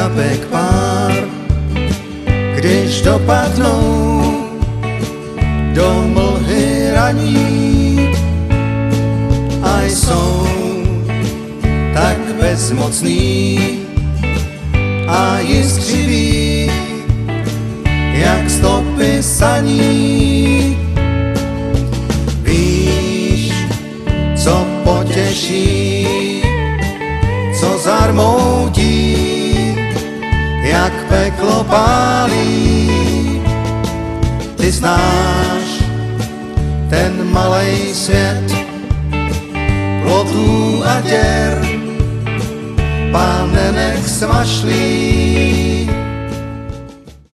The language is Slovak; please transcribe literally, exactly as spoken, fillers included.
kapek pár, když dopadnou do mlhy raní a jsou tak bezmocný a jiskřivý, jak stopy saní. Víš, co potěší, co zarmoutí, jak peklo pálí. Ty znáš ten malej svět plotů a děr, pánenek smašlý.